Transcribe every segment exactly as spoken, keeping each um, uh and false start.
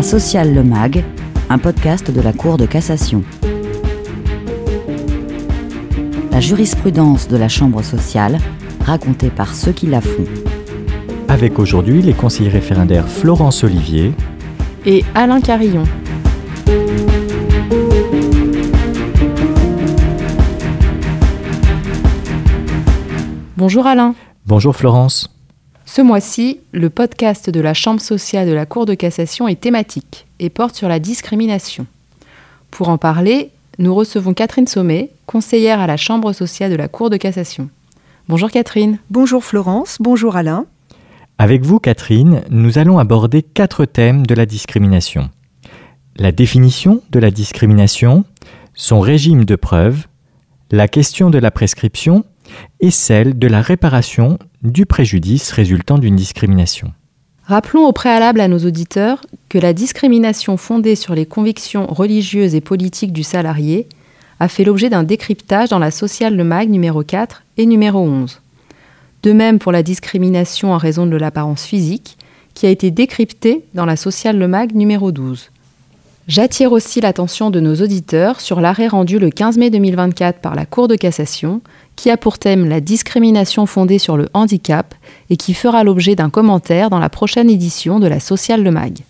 Social Le Mag, un podcast de la Cour de cassation. La jurisprudence de la chambre sociale, racontée par ceux qui la font. Avec aujourd'hui les conseillers référendaires Florence Olivier et Alain Carillon. Bonjour Alain. Bonjour Florence. Ce mois-ci, le podcast de la Chambre sociale de la Cour de cassation est thématique et porte sur la discrimination. Pour en parler, nous recevons Catherine Sommet, conseillère à la Chambre sociale de la Cour de cassation. Bonjour Catherine. Bonjour Florence, bonjour Alain. Avec vous Catherine, nous allons aborder quatre thèmes de la discrimination. La définition de la discrimination, son régime de preuve, la question de la prescription et celle de la réparation du préjudice résultant d'une discrimination. Rappelons au préalable à nos auditeurs que la discrimination fondée sur les convictions religieuses et politiques du salarié a fait l'objet d'un décryptage dans la Social Le Mag numéro quatre et numéro onze. De même pour la discrimination en raison de l'apparence physique, qui a été décryptée dans la Social Le Mag numéro douze. J'attire aussi l'attention de nos auditeurs sur l'arrêt rendu le quinze mai deux mille vingt-quatre par la Cour de cassation, qui a pour thème la discrimination fondée sur le handicap et qui fera l'objet d'un commentaire dans la prochaine édition de la Social Le Mag.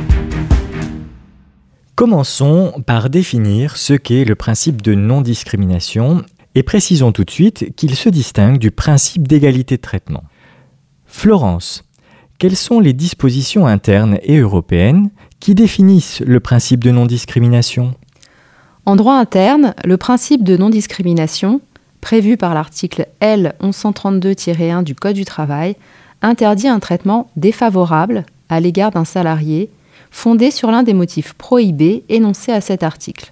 Commençons par définir ce qu'est le principe de non-discrimination et précisons tout de suite qu'il se distingue du principe d'égalité de traitement. Florence, quelles sont les dispositions internes et européennes qui définissent le principe de non-discrimination ? En droit interne, le principe de non-discrimination, prévu par l'article L onze cent trente-deux tiret un du Code du travail, interdit un traitement défavorable à l'égard d'un salarié fondé sur l'un des motifs prohibés énoncés à cet article.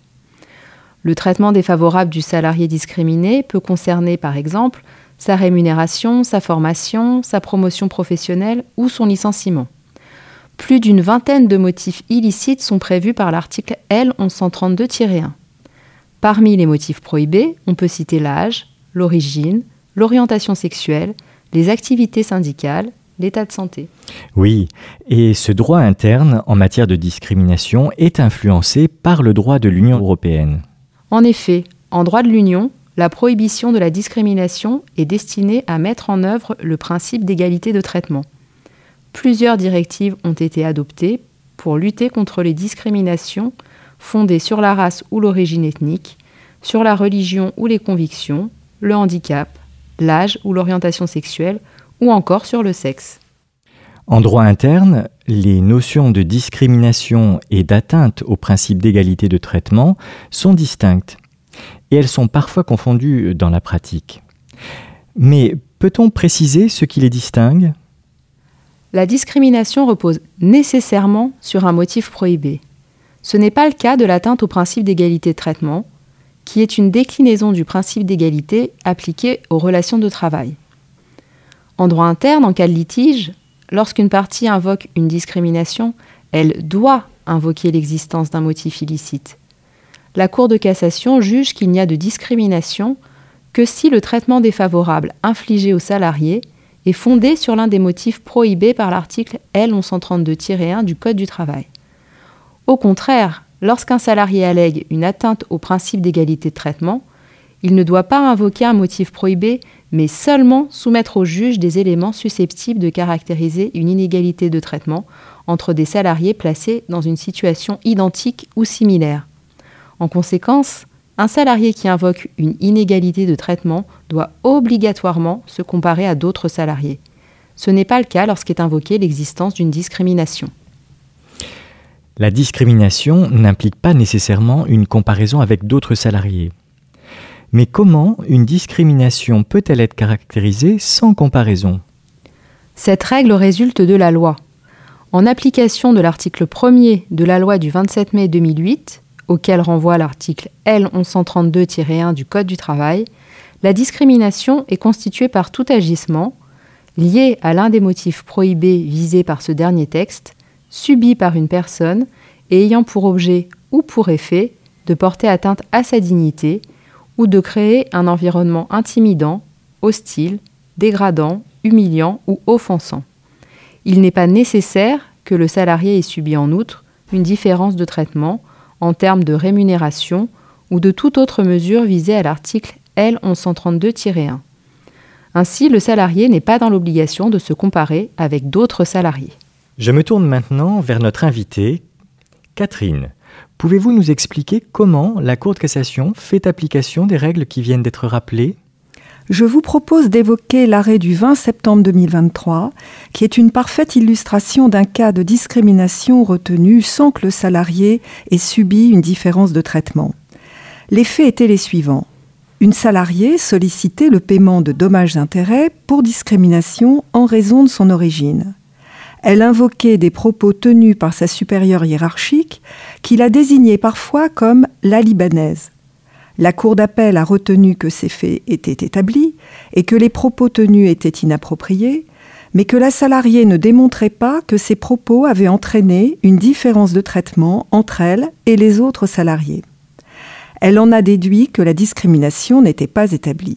Le traitement défavorable du salarié discriminé peut concerner par exemple sa rémunération, sa formation, sa promotion professionnelle ou son licenciement. Plus d'une vingtaine de motifs illicites sont prévus par l'article L onze cent trente-deux tiret un. Parmi les motifs prohibés, on peut citer l'âge, l'origine, l'orientation sexuelle, les activités syndicales, l'état de santé. Oui, et ce droit interne en matière de discrimination est influencé par le droit de l'Union européenne. En effet, en droit de l'Union, la prohibition de la discrimination est destinée à mettre en œuvre le principe d'égalité de traitement. Plusieurs directives ont été adoptées pour lutter contre les discriminations fondées sur la race ou l'origine ethnique, sur la religion ou les convictions, le handicap, l'âge ou l'orientation sexuelle, ou encore sur le sexe. En droit interne, les notions de discrimination et d'atteinte au principe d'égalité de traitement sont distinctes, et elles sont parfois confondues dans la pratique. Mais peut-on préciser ce qui les distingue ? La discrimination repose nécessairement sur un motif prohibé. Ce n'est pas le cas de l'atteinte au principe d'égalité de traitement, qui est une déclinaison du principe d'égalité appliqué aux relations de travail. En droit interne, en cas de litige, lorsqu'une partie invoque une discrimination, elle doit invoquer l'existence d'un motif illicite. La Cour de cassation juge qu'il n'y a de discrimination que si le traitement défavorable infligé au salarié est fondé sur l'un des motifs prohibés par l'article L onze cent trente-deux tiret un du Code du travail. Au contraire, lorsqu'un salarié allègue une atteinte au principe d'égalité de traitement, il ne doit pas invoquer un motif prohibé, mais seulement soumettre au juge des éléments susceptibles de caractériser une inégalité de traitement entre des salariés placés dans une situation identique ou similaire. En conséquence, un salarié qui invoque une inégalité de traitement doit obligatoirement se comparer à d'autres salariés. Ce n'est pas le cas lorsqu'est invoquée l'existence d'une discrimination. La discrimination n'implique pas nécessairement une comparaison avec d'autres salariés. Mais comment une discrimination peut-elle être caractérisée sans comparaison ? Cette règle résulte de la loi. En application de l'article premier de la loi du vingt-sept mai deux mille huit, auquel renvoie l'article L onze cent trente-deux tiret un du Code du travail, la discrimination est constituée par tout agissement lié à l'un des motifs prohibés visés par ce dernier texte, subi par une personne et ayant pour objet ou pour effet de porter atteinte à sa dignité ou de créer un environnement intimidant, hostile, dégradant, humiliant ou offensant. Il n'est pas nécessaire que le salarié ait subi en outre une différence de traitement en termes de rémunération ou de toute autre mesure visée à l'article L onze cent trente-deux tiret un. Ainsi, le salarié n'est pas dans l'obligation de se comparer avec d'autres salariés. Je me tourne maintenant vers notre invitée, Catherine. Pouvez-vous nous expliquer comment la Cour de cassation fait application des règles qui viennent d'être rappelées ? Je vous propose d'évoquer l'arrêt du vingt septembre deux mille vingt-trois, qui est une parfaite illustration d'un cas de discrimination retenu sans que le salarié ait subi une différence de traitement. Les faits étaient les suivants. Une salariée sollicitait le paiement de dommages-intérêts pour discrimination en raison de son origine. Elle invoquait des propos tenus par sa supérieure hiérarchique qui la désignait parfois comme la Libanaise. La Cour d'appel a retenu que ces faits étaient établis et que les propos tenus étaient inappropriés, mais que la salariée ne démontrait pas que ces propos avaient entraîné une différence de traitement entre elle et les autres salariés. Elle en a déduit que la discrimination n'était pas établie.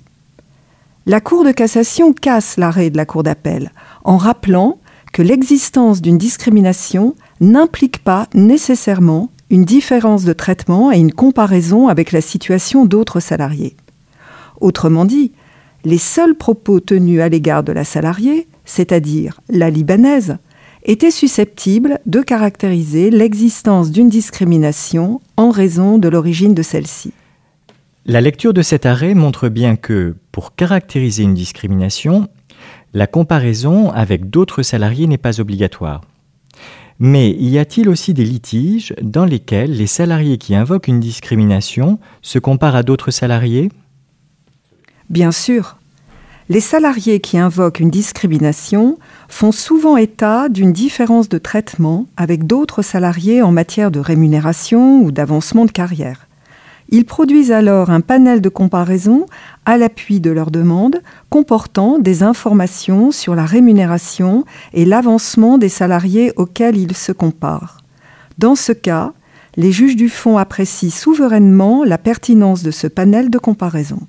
La Cour de cassation casse l'arrêt de la Cour d'appel en rappelant que l'existence d'une discrimination n'implique pas nécessairement une différence de traitement et une comparaison avec la situation d'autres salariés. Autrement dit, les seuls propos tenus à l'égard de la salariée, c'est-à-dire la Libanaise, étaient susceptibles de caractériser l'existence d'une discrimination en raison de l'origine de celle-ci. La lecture de cet arrêt montre bien que, pour caractériser une discrimination, la comparaison avec d'autres salariés n'est pas obligatoire. Mais y a-t-il aussi des litiges dans lesquels les salariés qui invoquent une discrimination se comparent à d'autres salariés ? Bien sûr. Les salariés qui invoquent une discrimination font souvent état d'une différence de traitement avec d'autres salariés en matière de rémunération ou d'avancement de carrière. Ils produisent alors un panel de comparaison à l'appui de leurs demandes comportant des informations sur la rémunération et l'avancement des salariés auxquels ils se comparent. Dans ce cas, les juges du fond apprécient souverainement la pertinence de ce panel de comparaison.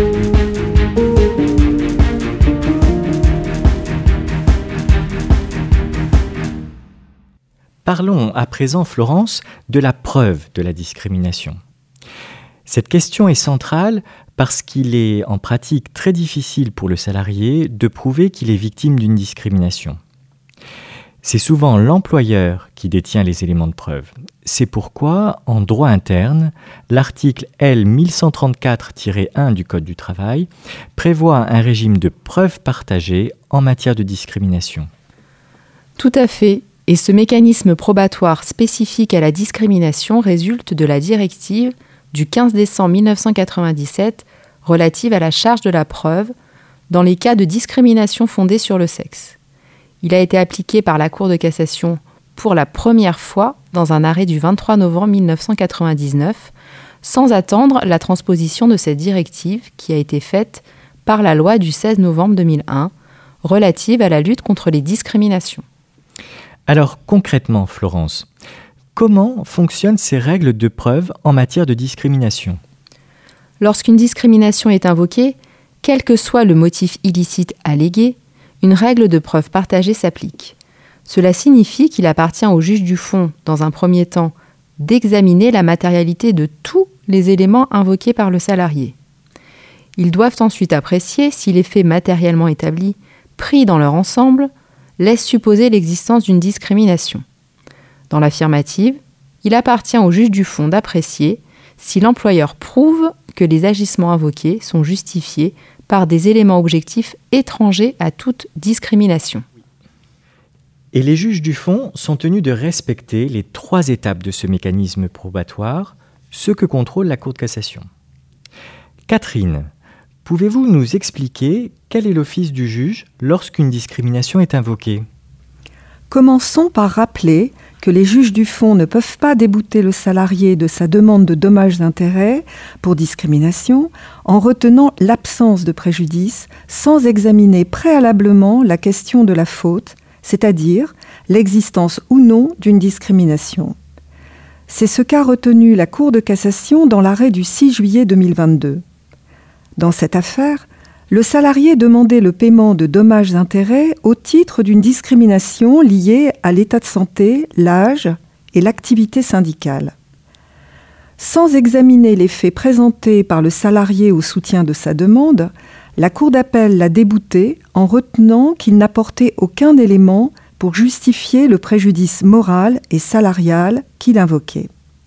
Parlons à présent, Florence, de la preuve de la discrimination. Cette question est centrale parce qu'il est en pratique très difficile pour le salarié de prouver qu'il est victime d'une discrimination. C'est souvent l'employeur qui détient les éléments de preuve. C'est pourquoi, en droit interne, l'article L mille cent trente-quatre tiret un du Code du travail prévoit un régime de preuve partagée en matière de discrimination. Tout à fait. Et ce mécanisme probatoire spécifique à la discrimination résulte de la directive du quinze décembre mille neuf cent quatre-vingt-dix-sept relative à la charge de la preuve dans les cas de discrimination fondée sur le sexe. Il a été appliqué par la Cour de cassation pour la première fois dans un arrêt du vingt-trois novembre mille neuf cent quatre-vingt-dix-neuf, sans attendre la transposition de cette directive qui a été faite par la loi du seize novembre deux mille un relative à la lutte contre les discriminations. Alors concrètement, Florence, comment fonctionnent ces règles de preuve en matière de discrimination ? Lorsqu'une discrimination est invoquée, quel que soit le motif illicite allégué, une règle de preuve partagée s'applique. Cela signifie qu'il appartient au juge du fond, dans un premier temps, d'examiner la matérialité de tous les éléments invoqués par le salarié. Ils doivent ensuite apprécier si les faits matériellement établis, pris dans leur ensemble, laissent supposer l'existence d'une discrimination. Dans l'affirmative, il appartient au juge du fond d'apprécier si l'employeur prouve que les agissements invoqués sont justifiés par des éléments objectifs étrangers à toute discrimination. Et les juges du fond sont tenus de respecter les trois étapes de ce mécanisme probatoire, ce que contrôle la Cour de cassation. Catherine, pouvez-vous nous expliquer quel est l'office du juge lorsqu'une discrimination est invoquée ? Commençons par rappeler que les juges du fond ne peuvent pas débouter le salarié de sa demande de dommages d'intérêt pour discrimination en retenant l'absence de préjudice sans examiner préalablement la question de la faute, c'est-à-dire l'existence ou non d'une discrimination. C'est ce qu'a retenu la Cour de cassation dans l'arrêt du six juillet deux mille vingt-deux. Dans cette affaire, le salarié demandait le paiement de dommages-intérêts au titre d'une discrimination liée à l'état de santé, l'âge et l'activité syndicale. Sans examiner les faits présentés par le salarié au soutien de sa demande, la Cour d'appel l'a débouté en retenant qu'il n'apportait aucun élément pour justifier le préjudice moral et salarial qu'il invoquait.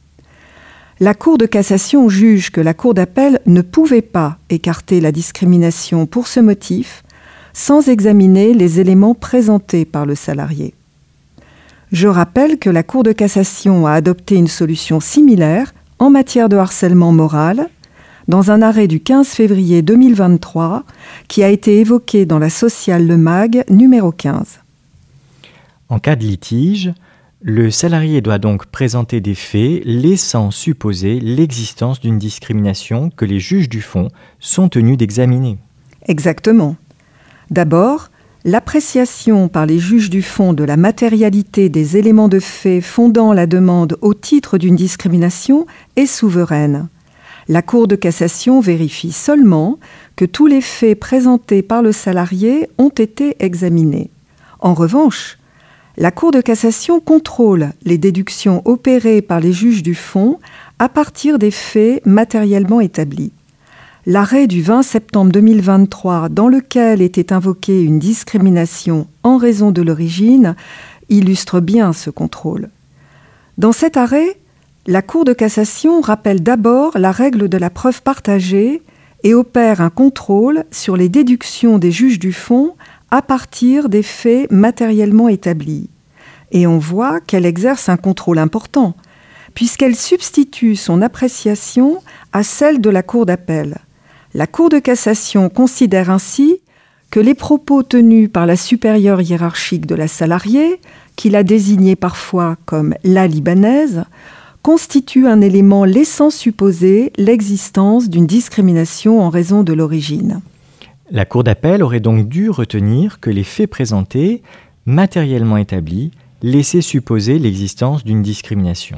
La Cour de cassation juge que la Cour d'appel ne pouvait pas écarter la discrimination pour ce motif sans examiner les éléments présentés par le salarié. Je rappelle que la Cour de cassation a adopté une solution similaire en matière de harcèlement moral dans un arrêt du quinze février deux mille vingt-trois qui a été évoqué dans la sociale Le Mag numéro quinze. En cas de litige, le salarié doit donc présenter des faits laissant supposer l'existence d'une discrimination que les juges du fond sont tenus d'examiner. Exactement. D'abord, l'appréciation par les juges du fond de la matérialité des éléments de fait fondant la demande au titre d'une discrimination est souveraine. La Cour de cassation vérifie seulement que tous les faits présentés par le salarié ont été examinés. En revanche, la Cour de cassation contrôle les déductions opérées par les juges du fond à partir des faits matériellement établis. L'arrêt du vingt septembre deux mille vingt-trois, dans lequel était invoquée une discrimination en raison de l'origine, illustre bien ce contrôle. Dans cet arrêt, la Cour de cassation rappelle d'abord la règle de la preuve partagée et opère un contrôle sur les déductions des juges du fond à partir des faits matériellement établis. Et on voit qu'elle exerce un contrôle important, puisqu'elle substitue son appréciation à celle de la Cour d'appel. La Cour de cassation considère ainsi que les propos tenus par la supérieure hiérarchique de la salariée, qui l'a désignée parfois comme la libanaise, constituent un élément laissant supposer l'existence d'une discrimination en raison de l'origine. La Cour d'appel aurait donc dû retenir que les faits présentés, matériellement établis, laissaient supposer l'existence d'une discrimination.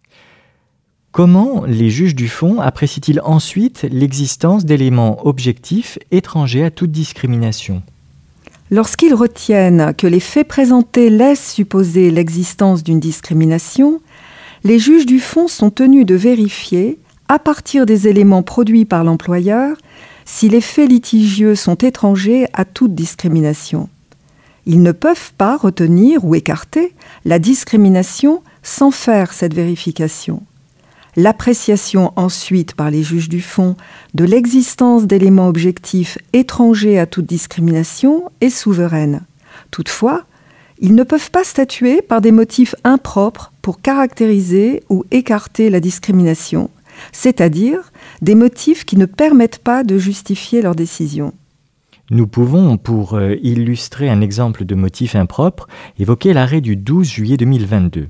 Comment les juges du fond apprécient-ils ensuite l'existence d'éléments objectifs étrangers à toute discrimination ? Lorsqu'ils retiennent que les faits présentés laissent supposer l'existence d'une discrimination, les juges du fond sont tenus de vérifier, à partir des éléments produits par l'employeur, si les faits litigieux sont étrangers à toute discrimination. Ils ne peuvent pas retenir ou écarter la discrimination sans faire cette vérification. L'appréciation ensuite par les juges du fond de l'existence d'éléments objectifs étrangers à toute discrimination est souveraine. Toutefois, ils ne peuvent pas statuer par des motifs impropres pour caractériser ou écarter la discrimination, c'est-à-dire des motifs qui ne permettent pas de justifier leur décision. Nous pouvons, pour euh, illustrer un exemple de motif impropre, évoquer l'arrêt du douze juillet deux mille vingt-deux.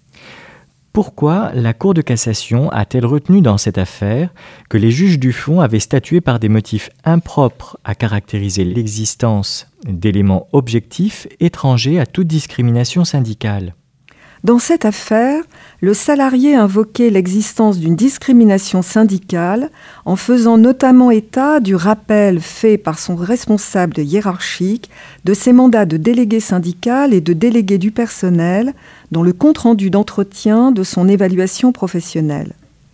Pourquoi la Cour de cassation a-t-elle retenu dans cette affaire que les juges du fond avaient statué par des motifs impropres à caractériser l'existence d'éléments objectifs étrangers à toute discrimination syndicale ? Dans cette affaire, le salarié invoquait l'existence d'une discrimination syndicale en faisant notamment état du rappel fait par son responsable hiérarchique de ses mandats de délégué syndical et de délégué du personnel dans le compte-rendu d'entretien de son évaluation professionnelle.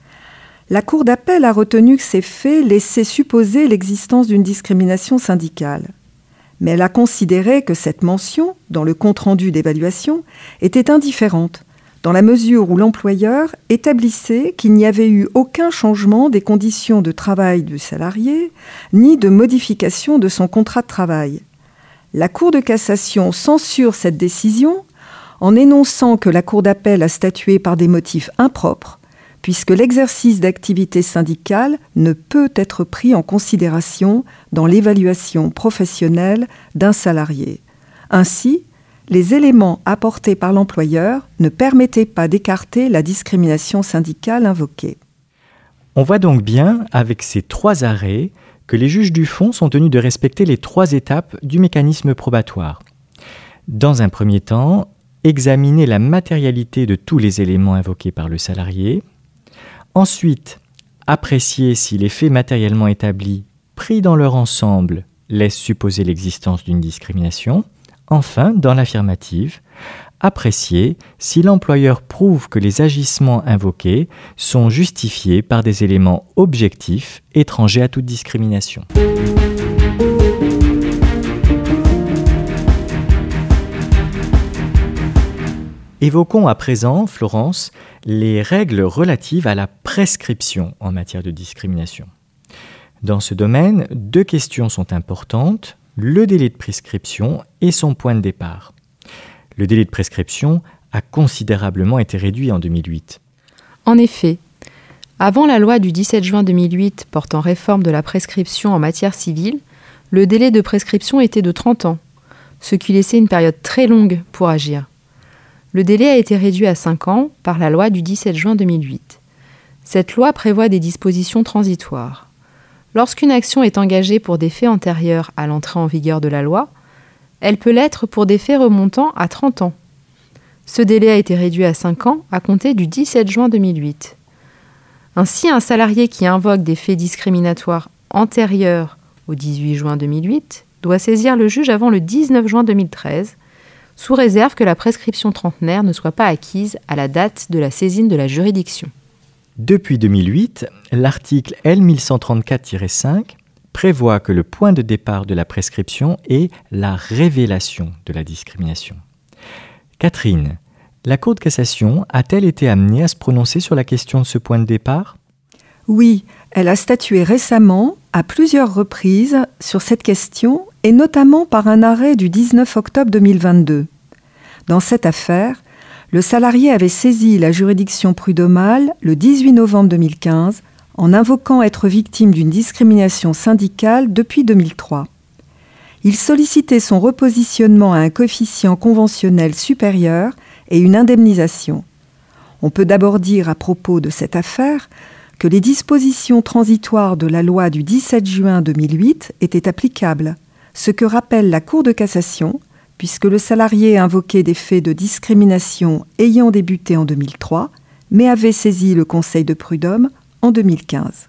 La Cour d'appel a retenu que ces faits laissaient supposer l'existence d'une discrimination syndicale. Mais elle a considéré que cette mention, dans le compte-rendu d'évaluation, était indifférente, dans la mesure où l'employeur établissait qu'il n'y avait eu aucun changement des conditions de travail du salarié, ni de modification de son contrat de travail. La Cour de cassation censure cette décision en énonçant que la Cour d'appel a statué par des motifs impropres, puisque l'exercice d'activité syndicale ne peut être pris en considération dans l'évaluation professionnelle d'un salarié. Ainsi, les éléments apportés par l'employeur ne permettaient pas d'écarter la discrimination syndicale invoquée. On voit donc bien, avec ces trois arrêts, que les juges du fond sont tenus de respecter les trois étapes du mécanisme probatoire. Dans un premier temps, examiner la matérialité de tous les éléments invoqués par le salarié. Ensuite, apprécier si les faits matériellement établis, pris dans leur ensemble, laissent supposer l'existence d'une discrimination. enfin, dans l'affirmative, apprécier si l'employeur prouve que les agissements invoqués sont justifiés par des éléments objectifs étrangers à toute discrimination. Évoquons à présent, Florence, les règles relatives à la prescription en matière de discrimination. Dans ce domaine, deux questions sont importantes, le délai de prescription et son point de départ. Le délai de prescription a considérablement été réduit en deux mille huit. En effet, avant la loi du dix-sept juin deux mille huit portant réforme de la prescription en matière civile, le délai de prescription était de trente ans, ce qui laissait une période très longue pour agir. Le délai a été réduit à cinq ans par la loi du dix-sept juin deux mille huit. Cette loi prévoit des dispositions transitoires. Lorsqu'une action est engagée pour des faits antérieurs à l'entrée en vigueur de la loi, elle peut l'être pour des faits remontant à trente ans. Ce délai a été réduit à cinq ans à compter du dix-sept juin deux mille huit. Ainsi, un salarié qui invoque des faits discriminatoires antérieurs au dix-huit juin deux mille huit doit saisir le juge avant le dix-neuf juin deux mille treize, sous réserve que la prescription trentenaire ne soit pas acquise à la date de la saisine de la juridiction. Depuis deux mille huit, l'article L mille cent trente-quatre tiret cinq prévoit que le point de départ de la prescription est la révélation de la discrimination. Catherine, la Cour de cassation a-t-elle été amenée à se prononcer sur la question de ce point de départ ? Oui, elle a statué récemment, à plusieurs reprises, sur cette question, et notamment par un arrêt du dix-neuf octobre deux mille vingt-deux. Dans cette affaire, le salarié avait saisi la juridiction prud'homale le dix-huit novembre deux mille quinze en invoquant être victime d'une discrimination syndicale depuis deux mille trois. Il sollicitait son repositionnement à un coefficient conventionnel supérieur et une indemnisation. On peut d'abord dire à propos de cette affaire que les dispositions transitoires de la loi du dix-sept juin deux mille huit étaient applicables, ce que rappelle la Cour de cassation, puisque le salarié invoquait des faits de discrimination ayant débuté en deux mille trois, mais avait saisi le Conseil de prud'homme en deux mille quinze.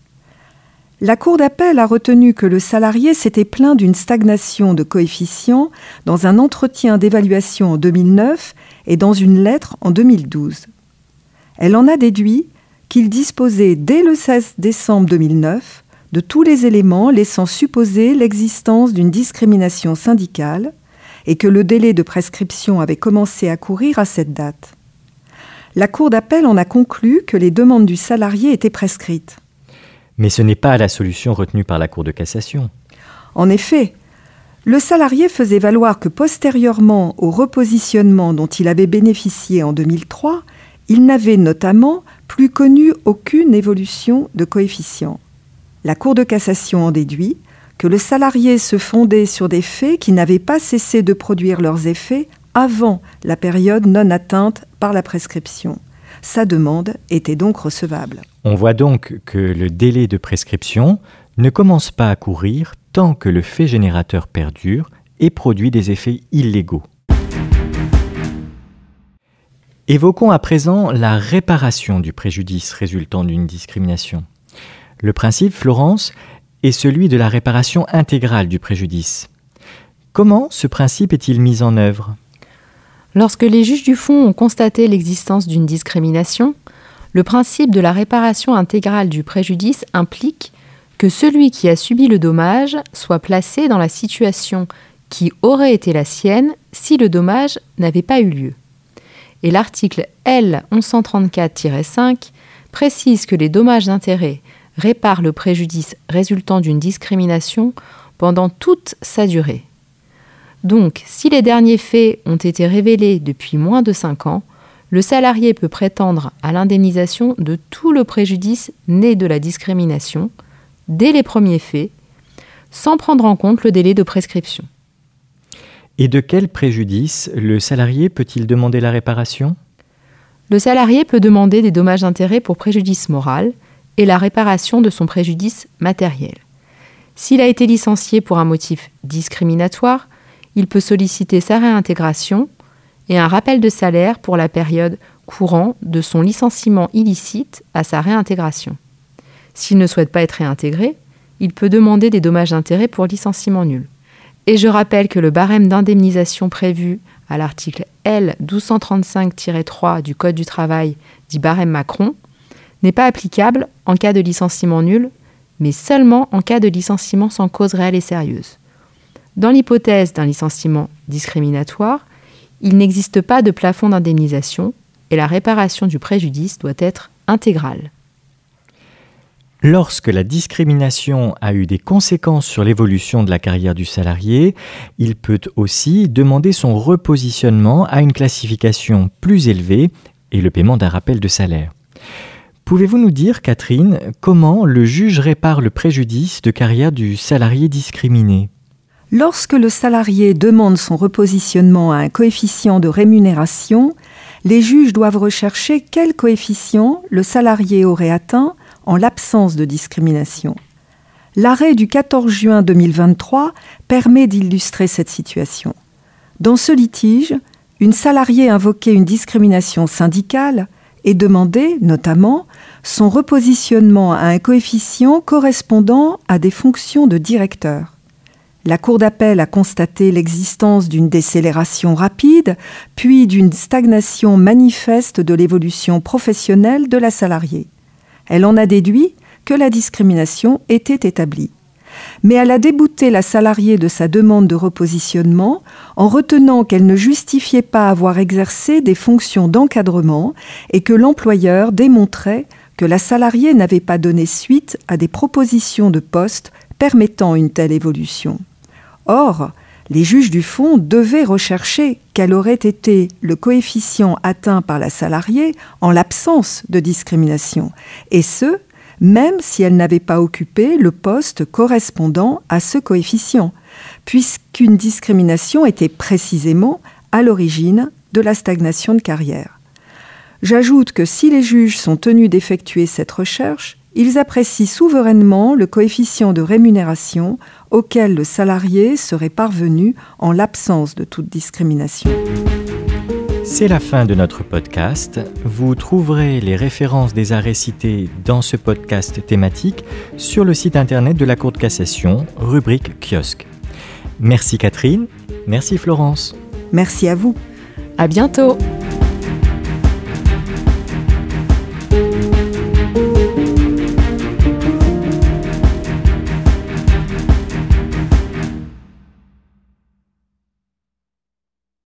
La Cour d'appel a retenu que le salarié s'était plaint d'une stagnation de coefficient dans un entretien d'évaluation en deux mille neuf et dans une lettre en deux mille douze. Elle en a déduit qu'il disposait dès le seize décembre deux mille neuf de tous les éléments laissant supposer l'existence d'une discrimination syndicale et que le délai de prescription avait commencé à courir à cette date. La Cour d'appel en a conclu que les demandes du salarié étaient prescrites. Mais ce n'est pas la solution retenue par la Cour de cassation. En effet, le salarié faisait valoir que postérieurement au repositionnement dont il avait bénéficié en deux mille trois, il n'avait notamment plus connu aucune évolution de coefficient. La Cour de cassation en déduit que le salarié se fondait sur des faits qui n'avaient pas cessé de produire leurs effets avant la période non atteinte par la prescription. Sa demande était donc recevable. On voit donc que le délai de prescription ne commence pas à courir tant que le fait générateur perdure et produit des effets illégaux. Évoquons à présent la réparation du préjudice résultant d'une discrimination. Le principe, Florence, est celui de la réparation intégrale du préjudice. Comment ce principe est-il mis en œuvre ? Lorsque les juges du fond ont constaté l'existence d'une discrimination, le principe de la réparation intégrale du préjudice implique que celui qui a subi le dommage soit placé dans la situation qui aurait été la sienne si le dommage n'avait pas eu lieu. Et l'article L mille cent trente-quatre tiret cinq précise que les dommages d'intérêt réparent le préjudice résultant d'une discrimination pendant toute sa durée. Donc, si les derniers faits ont été révélés depuis moins de cinq ans, le salarié peut prétendre à l'indemnisation de tout le préjudice né de la discrimination, dès les premiers faits, sans prendre en compte le délai de prescription. Et de quel préjudice le salarié peut-il demander la réparation ? Le salarié peut demander des dommages d'intérêt pour préjudice moral et la réparation de son préjudice matériel. S'il a été licencié pour un motif discriminatoire, il peut solliciter sa réintégration et un rappel de salaire pour la période courant de son licenciement illicite à sa réintégration. S'il ne souhaite pas être réintégré, il peut demander des dommages d'intérêt pour licenciement nul. Et je rappelle que le barème d'indemnisation prévu à l'article L douze cent trente-cinq tiret trois du Code du travail, dit barème Macron, n'est pas applicable en cas de licenciement nul, mais seulement en cas de licenciement sans cause réelle et sérieuse. Dans l'hypothèse d'un licenciement discriminatoire, il n'existe pas de plafond d'indemnisation et la réparation du préjudice doit être intégrale. Lorsque la discrimination a eu des conséquences sur l'évolution de la carrière du salarié, il peut aussi demander son repositionnement à une classification plus élevée et le paiement d'un rappel de salaire. Pouvez-vous nous dire, Catherine, comment le juge répare le préjudice de carrière du salarié discriminé ? Lorsque le salarié demande son repositionnement à un coefficient de rémunération, les juges doivent rechercher quel coefficient le salarié aurait atteint en l'absence de discrimination. L'arrêt du quatorze juin deux mille vingt-trois permet d'illustrer cette situation. Dans ce litige, une salariée invoquait une discrimination syndicale et demandait, notamment, son repositionnement à un coefficient correspondant à des fonctions de directeur. La Cour d'appel a constaté l'existence d'une décélération rapide, puis d'une stagnation manifeste de l'évolution professionnelle de la salariée. Elle en a déduit que la discrimination était établie. Mais elle a débouté la salariée de sa demande de repositionnement en retenant qu'elle ne justifiait pas avoir exercé des fonctions d'encadrement et que l'employeur démontrait que la salariée n'avait pas donné suite à des propositions de poste permettant une telle évolution. Or, les juges du fond devaient rechercher quel aurait été le coefficient atteint par la salariée en l'absence de discrimination, et ce, même si elle n'avait pas occupé le poste correspondant à ce coefficient, puisqu'une discrimination était précisément à l'origine de la stagnation de carrière. J'ajoute que si les juges sont tenus d'effectuer cette recherche, ils apprécient souverainement le coefficient de rémunération auquel le salarié serait parvenu en l'absence de toute discrimination. C'est la fin de notre podcast. Vous trouverez les références des arrêts cités dans ce podcast thématique sur le site internet de la Cour de cassation, rubrique kiosque. Merci Catherine, merci Florence. Merci à vous. À bientôt.